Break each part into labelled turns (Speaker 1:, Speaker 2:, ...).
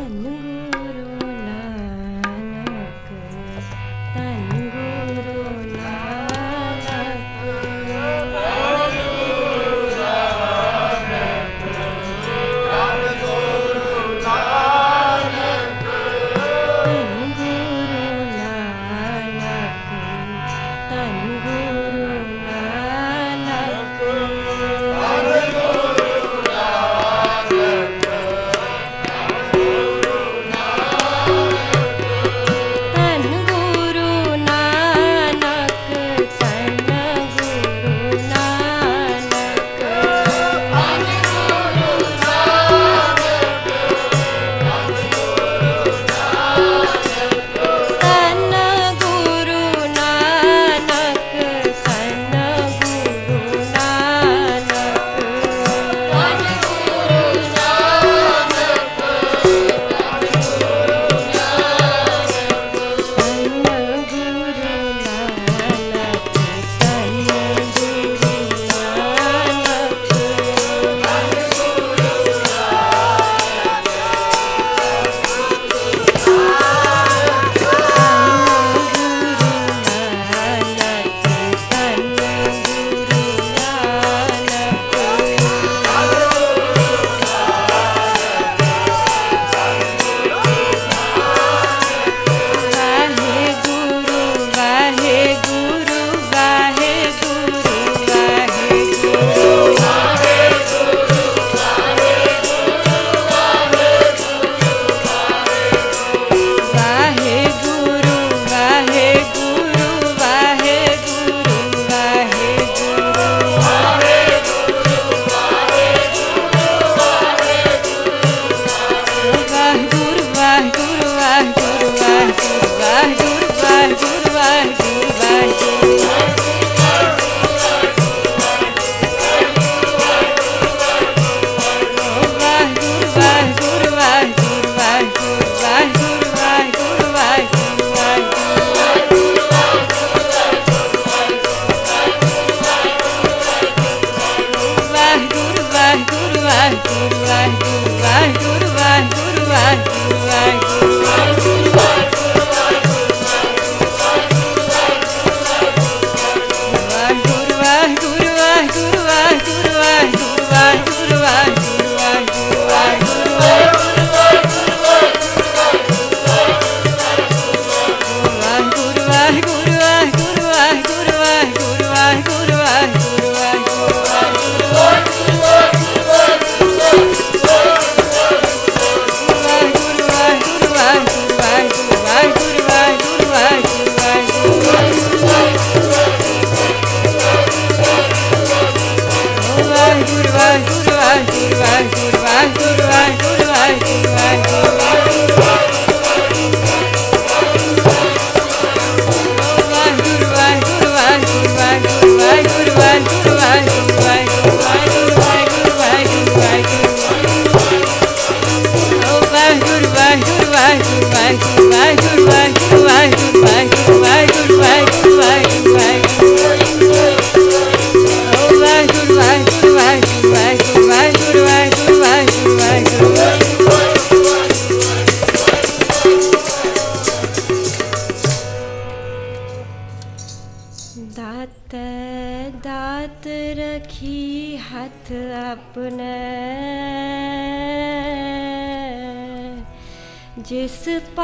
Speaker 1: जिस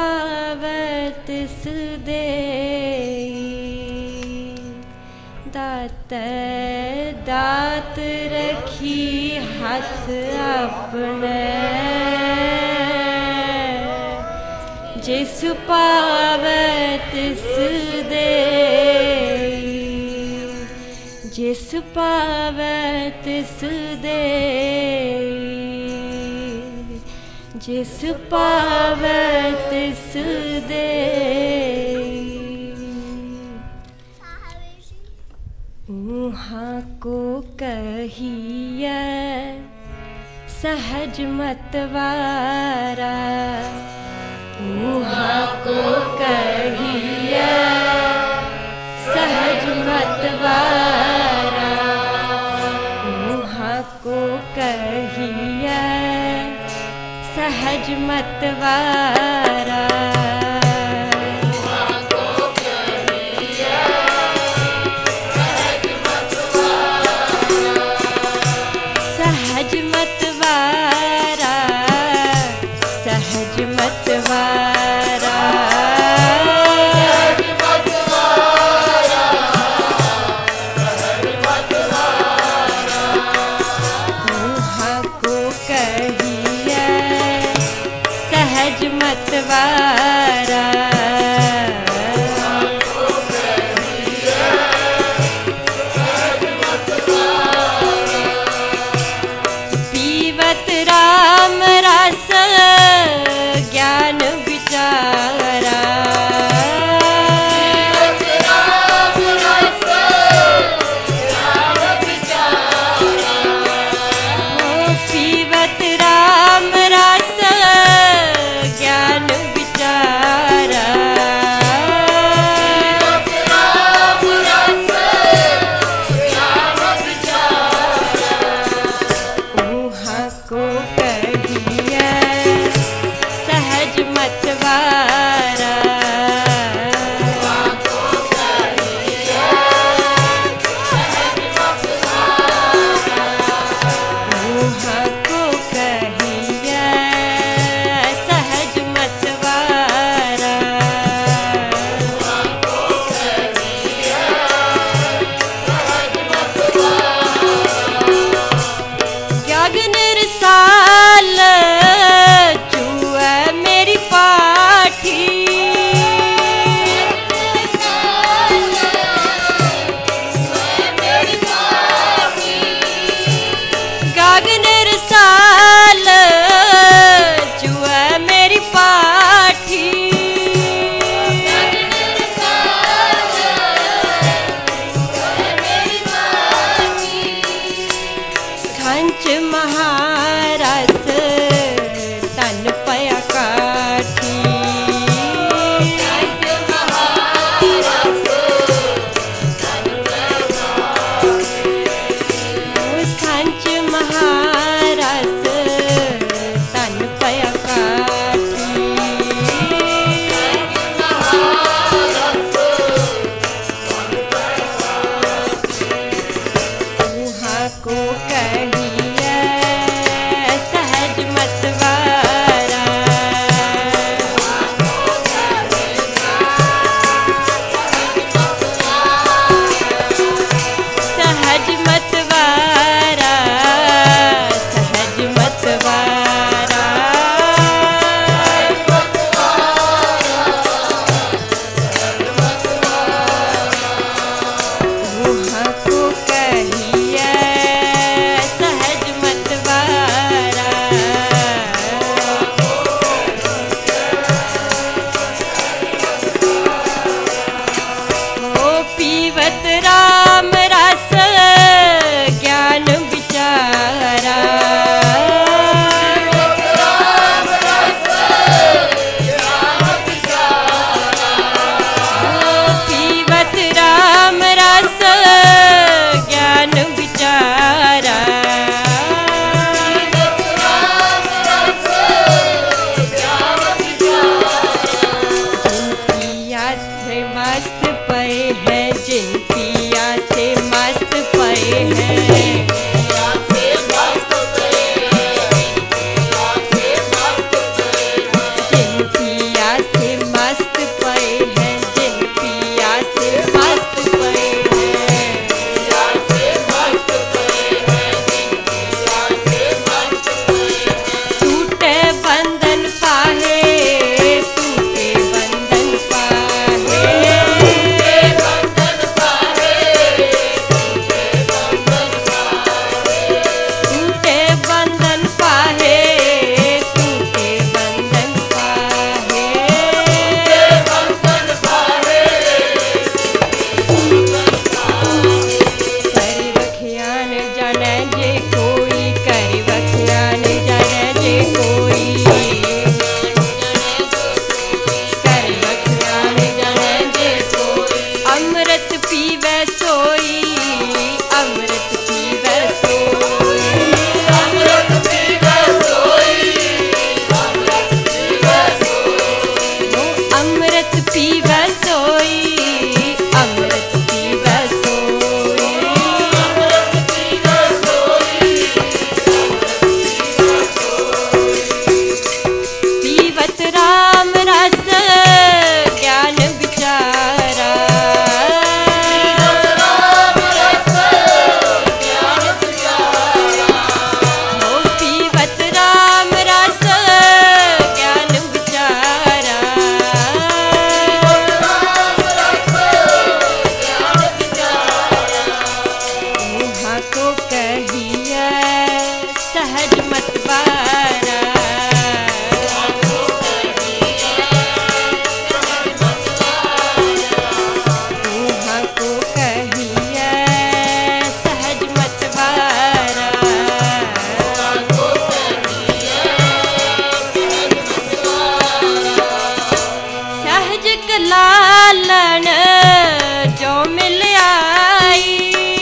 Speaker 1: पावै तिस देई, दातै दात रखी हथ अपने। जिस पावै तिस देई, जिस पावै तिस देई, जिस पावै तिस देई। उहाँ को कहिए सहज मतवारा, उहाँ को कहिए सहज मतवारा, उहाँ को कहिए सहज मतवारा। सहज मतवारा, सहज मतवारा, मुहाँ को कहिए सहज मतवारा। पीवत राम रस ज्ञान विचारा। पीवत राम रस ज्ञान विचारा। लालन जो मिल आई,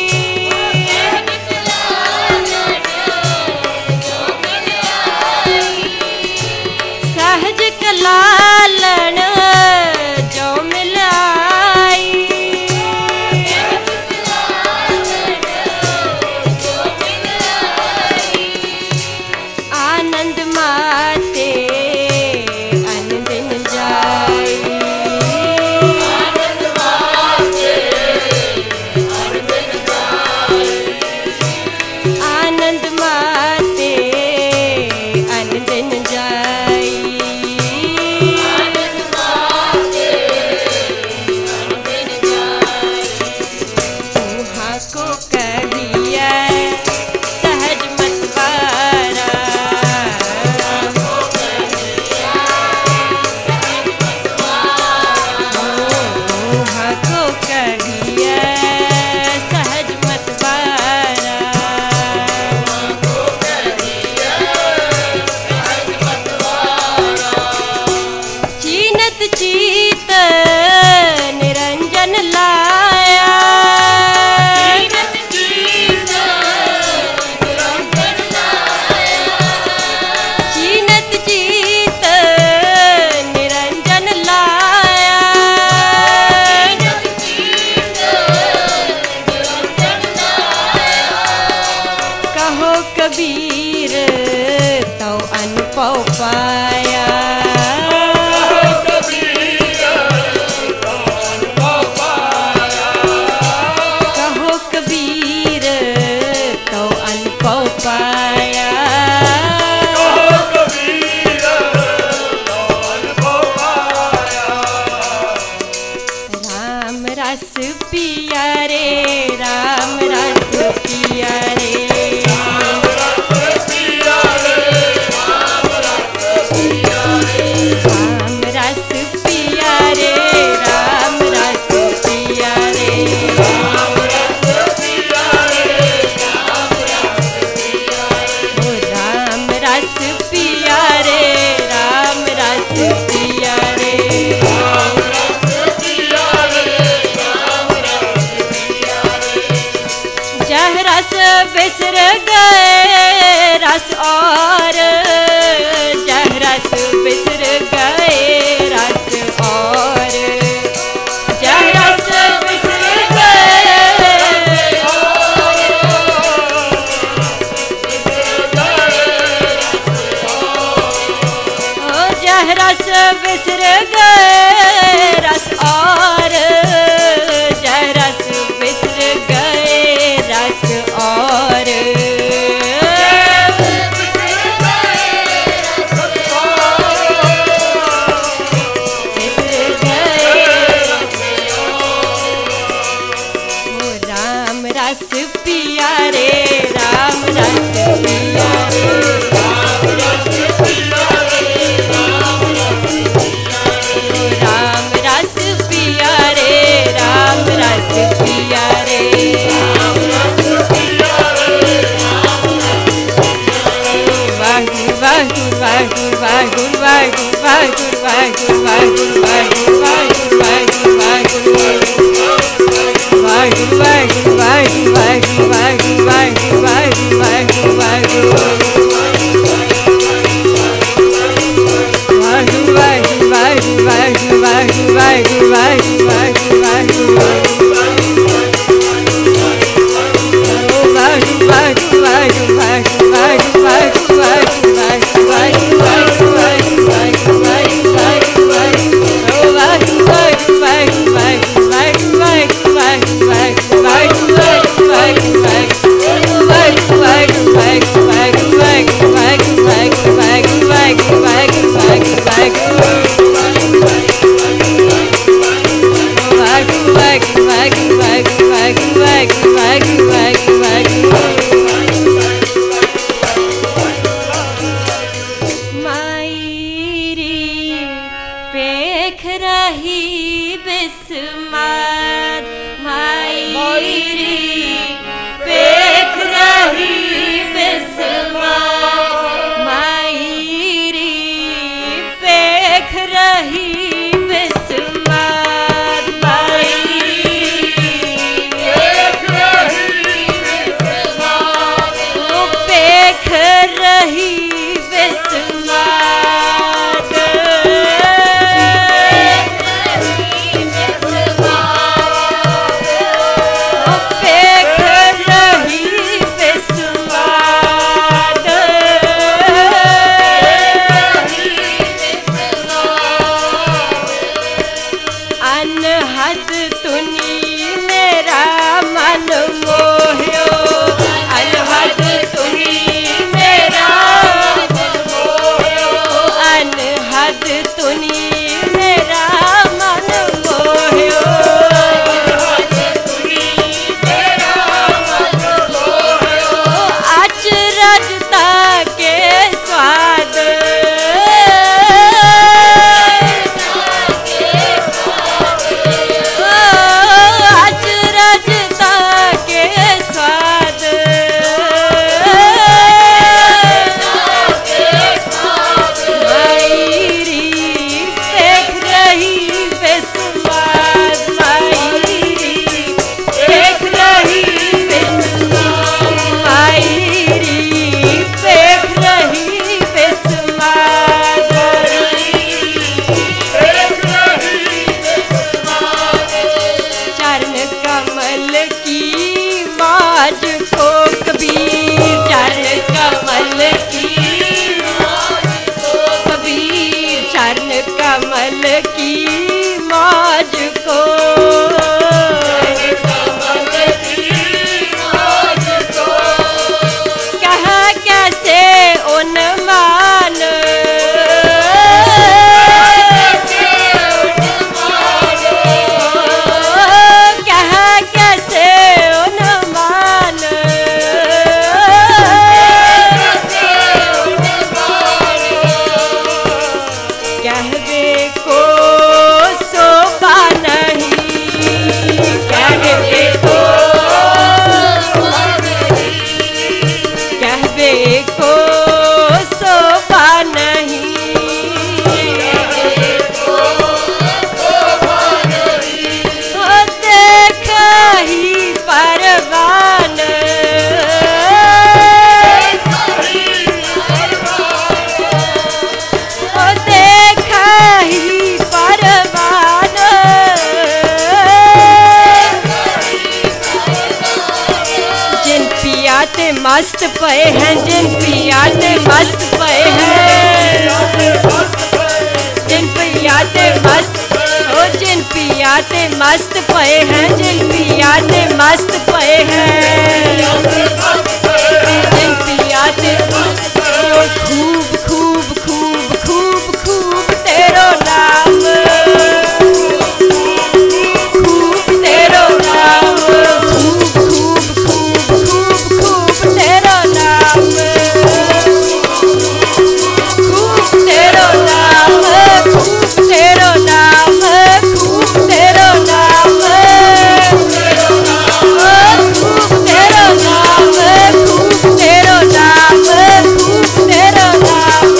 Speaker 1: सहज लालन जो मिल आई, आनंद माते अनदिन जाई, आनंद माते अनदिन जाई, आनंद माते अनदिन जाई, आनंद माते अनदिन जाई। उहाँ को कहिए सहज मतवारा, उहाँ को कहिए सहज मतवारा, चीनत चीत निरंजन लाया, चीनत चीत निरंजन लाया, कहो कबीर तो अनुभव पाया, कहो कबीर तो अनुभव पाया, राम रस पिया रे, राम रस पिया रे, राम रस पिया रे, राम रस पिया रे, राम रस पिया रे, राम रस पिया रे, राम रस पिया रे, राम रस पिया रे, ओ राम रस पिया रे, राम रस पिया रे, राम रस पिया रे, राम रस पिया रे, जह रस बिसर गए रस और, जह रस बिसर गए रस और, जह रस बिसर गए, ओ जह रस बिसर गए रस और, जह रस बिसर गए रस और, बिसर गए, ओ राम रस पिया रे, राम रस पिया रे, राम रस पिया रे, राम रस पिया रे, राम रस पिया रे, राम रस पिया रे, राम रस पिया रे, राम रस पिया रे, वाहिगुरु वाहिगुरु वाहिगुरु वाहिगुरु वाहिगुरु वाहिगुरु वाहिगुरु वाहिगुरु वाहिगुरु वाहिगुरु वाहिगुरु वाहिगुरु वाहिगुरु वाहिगुरु वाहिगुरु वाहिगुरु वाहिगुरु वाहिगुरु पेख रही बिस्मात मायरी पेख रही बिस्मात मायरी पेख रही बिस्मात मस्त पए हैं, जिन पियाते मस्त पए हैं, जिन पियाते मस्त, ओ जिन पियाते मस्त पए हैं, जिन पियाते मस्त पए हैं, जिन पियाते खूब खूब खूब खूब खूब तेरो नाम, खूब तेरो नाम, खूब खूब खूब खूब खूब तेरो नाम, खूब तेरो नाम, खूब तेरो नाम, खूब तेरो नाम, खूब तेरो नाम, खूब तेरो नाम, खूब तेरो नाम,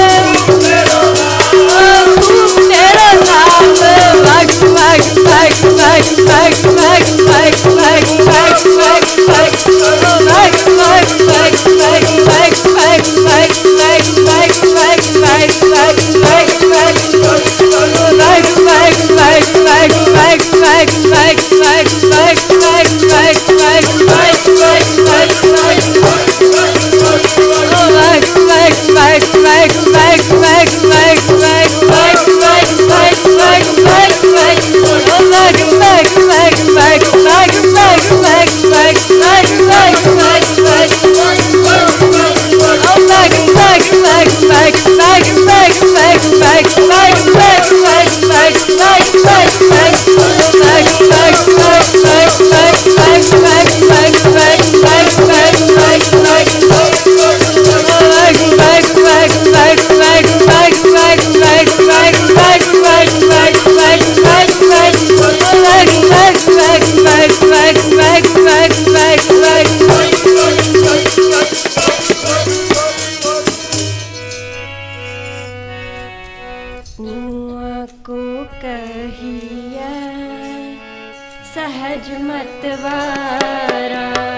Speaker 1: खूब तेरो नाम, भग भग भग भग भग भग भग भग भग भग भग, ओ भग भग भग भग भग भग भग भग भग भग भग भग भग भग, ओ भग भग भग भग भग भग भग भग भग भग भग भग भग भग भग भग, ओ भग भग भग भग भग भग भग भग भग भग भग भग भग भग, ओ भग भग भग भग भग भग भग भग भग भग भग भग, ओ भग भग भग भग भग भग भग भग भग भग भग भग भग भग भग, ओ भग भग भग भग भग भग भग भग भग भग भग भग भग, ओ भग भग भग भग भग भग भग भग भग भग भग भग भग भग भग, ओ भग भग भग भग भग भग भग भग भग। उहाँ को कहिया सहज मतवारा,